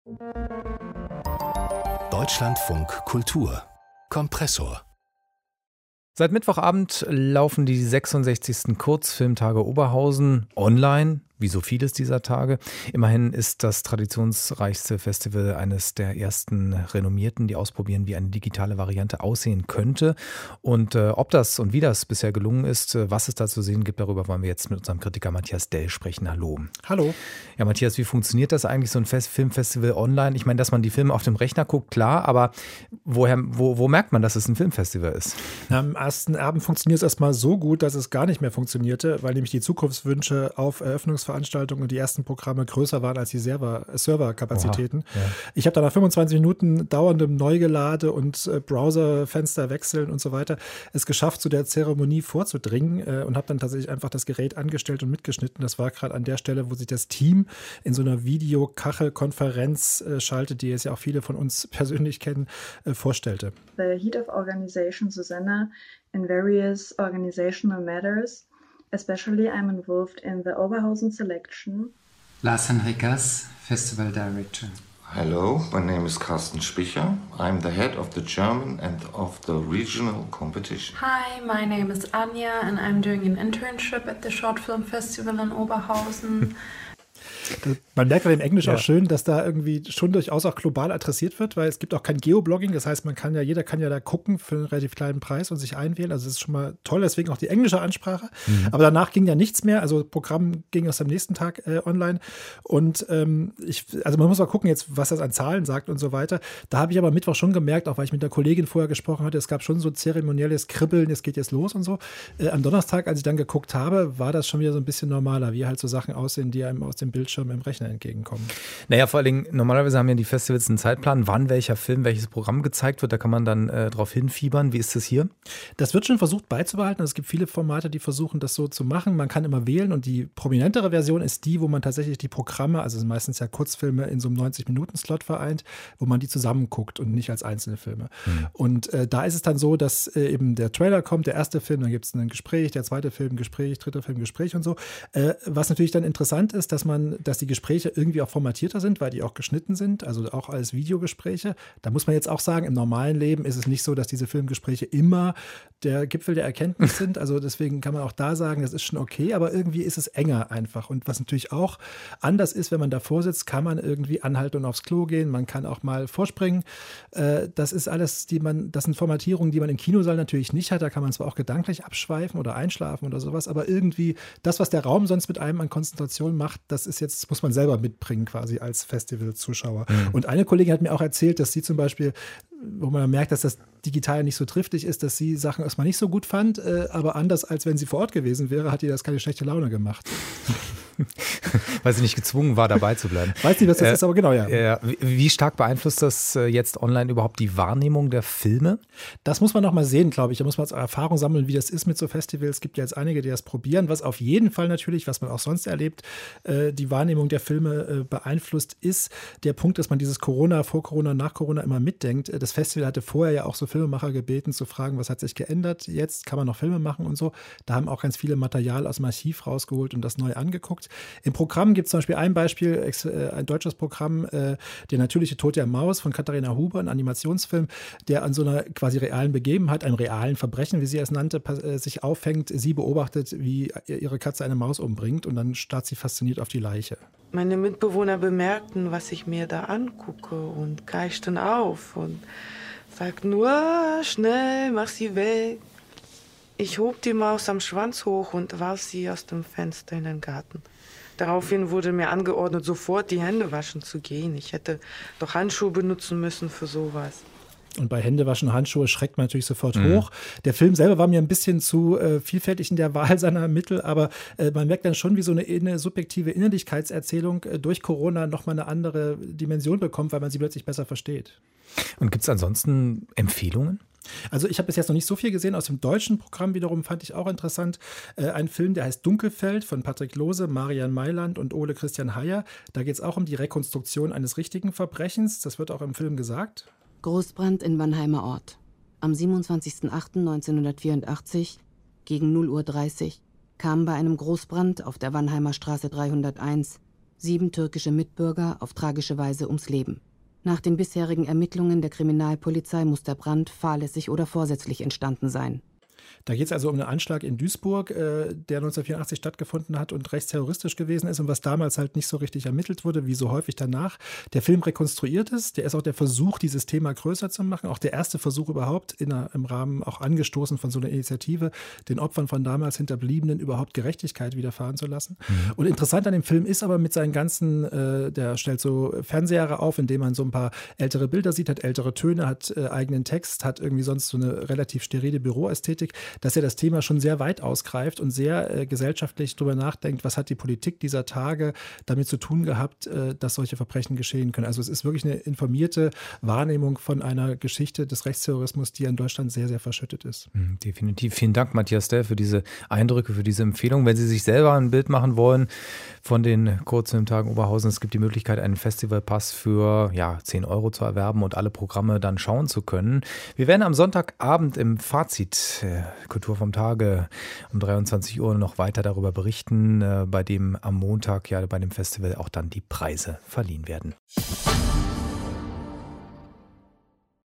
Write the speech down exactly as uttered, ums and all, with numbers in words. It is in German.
Deutschlandfunk Kultur Kompressor. Seit Mittwochabend laufen die sechsundsechzigsten Kurzfilmtage Oberhausen online, wie so vieles dieser Tage. Immerhin ist das traditionsreichste Festival eines der ersten renommierten, die ausprobieren, wie eine digitale Variante aussehen könnte. Und äh, ob das und wie das bisher gelungen ist, äh, was es da zu sehen gibt, darüber wollen wir jetzt mit unserem Kritiker Matthias Dell sprechen. Hallo. Hallo. Ja, Matthias, wie funktioniert das eigentlich, so ein Fest- Filmfestival online? Ich meine, dass man die Filme auf dem Rechner guckt, klar, aber woher, wo, wo merkt man, dass es ein Filmfestival ist? Am ersten Abend funktioniert es erstmal so gut, dass es gar nicht mehr funktionierte, weil nämlich die Zukunftswünsche auf Eröffnungsveranstaltungen und die ersten Programme größer waren als die Server, Serverkapazitäten. Oha, ja. Ich habe da nach fünfundzwanzig Minuten dauerndem Neugelade und äh, Browserfenster wechseln und so weiter es geschafft, zu der Zeremonie vorzudringen äh, und habe dann tatsächlich einfach das Gerät angestellt und mitgeschnitten. Das war gerade an der Stelle, wo sich das Team in so einer Videokachelkonferenz äh, schaltet, die es ja auch viele von uns persönlich kennen, äh, vorstellte. The head of organization, Susanna, in various organizational matters. Especially I'm involved in the Oberhausen selection. Lars Henrikas, Festival Director. Hello, my name is Carsten Spicher. I'm the head of the German and of the regional competition. Hi, my name is Anja and I'm doing an internship at the Short Film Festival in Oberhausen. Man merkt bei dem Englisch Ja. auch schön, dass da irgendwie schon durchaus auch global adressiert wird, weil es gibt auch kein Geoblogging. Das heißt, man kann ja, jeder kann ja da gucken für einen relativ kleinen Preis und sich einwählen. Also das ist schon mal toll, deswegen auch die englische Ansprache. Mhm. Aber danach ging ja nichts mehr. Also das Programm ging erst am nächsten Tag äh, online. Und ähm, ich, also man muss mal gucken jetzt, was das an Zahlen sagt und so weiter. Da habe ich aber am Mittwoch schon gemerkt, auch weil ich mit einer Kollegin vorher gesprochen hatte, es gab schon so zeremonielles Kribbeln, es geht jetzt los und so. Äh, am Donnerstag, als ich dann geguckt habe, war das schon wieder so ein bisschen normaler, wie halt so Sachen aussehen, die einem aus dem Bildschirm im Rechner entgegenkommen. Naja, vor allen Dingen, normalerweise haben ja die Festivals einen Zeitplan, wann welcher Film, welches Programm gezeigt wird. Da kann man dann äh, drauf hinfiebern. Wie ist das hier? Das wird schon versucht beizubehalten. Es gibt viele Formate, die versuchen, das so zu machen. Man kann immer wählen und die prominentere Version ist die, wo man tatsächlich die Programme, also sind meistens ja Kurzfilme in so einem neunzig-Minuten-Slot vereint, wo man die zusammenguckt und nicht als einzelne Filme. Mhm. Und äh, da ist es dann so, dass äh, eben der Trailer kommt, der erste Film, dann gibt es ein Gespräch, der zweite Film Gespräch, dritter Film Gespräch und so. Äh, was natürlich dann interessant ist, dass man, dass die Gespräche irgendwie auch formatierter sind, weil die auch geschnitten sind, also auch als Videogespräche. Da muss man jetzt auch sagen, im normalen Leben ist es nicht so, dass diese Filmgespräche immer der Gipfel der Erkenntnis sind. Also deswegen kann man auch da sagen, das ist schon okay, aber irgendwie ist es enger einfach. Und was natürlich auch anders ist, wenn man davor sitzt, kann man irgendwie anhalten und aufs Klo gehen. Man kann auch mal vorspringen. Das ist alles, die man, das sind Formatierungen, die man im Kinosaal natürlich nicht hat. Da kann man zwar auch gedanklich abschweifen oder einschlafen oder sowas, aber irgendwie das, was der Raum sonst mit einem an Konzentration macht, das ist jetzt, das muss man selber mitbringen quasi als Festival-Zuschauer. Mhm. Und eine Kollegin hat mir auch erzählt, dass sie zum Beispiel, wo man merkt, dass das digital nicht so triftig ist, dass sie Sachen erstmal nicht so gut fand, äh, aber anders als wenn sie vor Ort gewesen wäre, hat ihr das keine schlechte Laune gemacht. Weil sie nicht gezwungen war, dabei zu bleiben. Weiß nicht, was das äh, ist, aber genau, ja. Äh, wie stark beeinflusst das äh, jetzt online überhaupt die Wahrnehmung der Filme? Das muss man noch mal sehen, glaube ich. Da muss man Erfahrung sammeln, wie das ist mit so Festivals. Es gibt ja jetzt einige, die das probieren. Was auf jeden Fall natürlich, was man auch sonst erlebt, äh, die Wahrnehmung der Filme äh, beeinflusst, ist der Punkt, dass man dieses Corona, vor Corona, nach Corona immer mitdenkt. Das Festival hatte vorher ja auch so Filmemacher gebeten, zu fragen, was hat sich geändert? Jetzt kann man noch Filme machen und so. Da haben auch ganz viele Material aus dem Archiv rausgeholt und das neu angeguckt. Im Programm gibt es zum Beispiel ein Beispiel, ein deutsches Programm, Der natürliche Tod der Maus von Katharina Huber, ein Animationsfilm, der an so einer quasi realen Begebenheit, einem realen Verbrechen, wie sie es nannte, sich aufhängt. Sie beobachtet, wie ihre Katze eine Maus umbringt und dann starrt sie fasziniert auf die Leiche. Meine Mitbewohner bemerkten, was ich mir da angucke und keichten auf und sagten nur, schnell, mach sie weg. Ich hob die Maus am Schwanz hoch und warf sie aus dem Fenster in den Garten. Daraufhin wurde mir angeordnet, sofort die Hände waschen zu gehen. Ich hätte doch Handschuhe benutzen müssen für sowas. Und bei Händewaschen, Handschuhe schreckt man natürlich sofort mhm. hoch. Der Film selber war mir ein bisschen zu äh, vielfältig in der Wahl seiner Mittel, aber äh, man merkt dann schon, wie so eine, eine subjektive Innerlichkeitserzählung äh, durch Corona nochmal eine andere Dimension bekommt, weil man sie plötzlich besser versteht. Und gibt es ansonsten Empfehlungen? Also ich habe bis jetzt noch nicht so viel gesehen. Aus dem deutschen Programm wiederum fand ich auch interessant. Äh, ein Film, der heißt Dunkelfeld von Patrick Lohse, Marian Mailand und Ole Christian Heyer. Da geht es auch um die Rekonstruktion eines richtigen Verbrechens. Das wird auch im Film gesagt. Großbrand in Wannheimer Ort. Am siebenundzwanzigsten achten neunzehnhundertvierundachtzig gegen null Uhr dreißig kam bei einem Großbrand auf der Wannheimer Straße dreihunderteins Sieben türkische Mitbürger auf tragische Weise ums Leben. Nach den bisherigen Ermittlungen der Kriminalpolizei muss der Brand fahrlässig oder vorsätzlich entstanden sein. Da geht es also um einen Anschlag in Duisburg, äh, der neunzehnhundertvierundachtzig stattgefunden hat und rechtsterroristisch gewesen ist und was damals halt nicht so richtig ermittelt wurde, wie so häufig danach. Der Film rekonstruiert es, der ist auch der Versuch, dieses Thema größer zu machen, auch der erste Versuch überhaupt in einer, im Rahmen, auch angestoßen von so einer Initiative, den Opfern von damals Hinterbliebenen überhaupt Gerechtigkeit widerfahren zu lassen. Mhm. Und interessant an dem Film ist aber mit seinen ganzen, äh, der stellt so Fernsehjahre auf, in dem man so ein paar ältere Bilder sieht, hat ältere Töne, hat äh, eigenen Text, hat irgendwie sonst so eine relativ sterile Büroästhetik, dass er das Thema schon sehr weit ausgreift und sehr äh, gesellschaftlich darüber nachdenkt, was hat die Politik dieser Tage damit zu tun gehabt, äh, dass solche Verbrechen geschehen können. Also es ist wirklich eine informierte Wahrnehmung von einer Geschichte des Rechtsterrorismus, die in Deutschland sehr, sehr verschüttet ist. Mhm, definitiv. Vielen Dank, Matthias Dell, für diese Eindrücke, für diese Empfehlung. Wenn Sie sich selber ein Bild machen wollen von den Kurzfilmtagen Oberhausen, es gibt die Möglichkeit, einen Festivalpass für ja, zehn Euro zu erwerben und alle Programme dann schauen zu können. Wir werden am Sonntagabend im Fazit äh, Kultur vom Tage um dreiundzwanzig Uhr noch weiter darüber berichten, äh, bei dem am Montag ja bei dem Festival auch dann die Preise verliehen werden.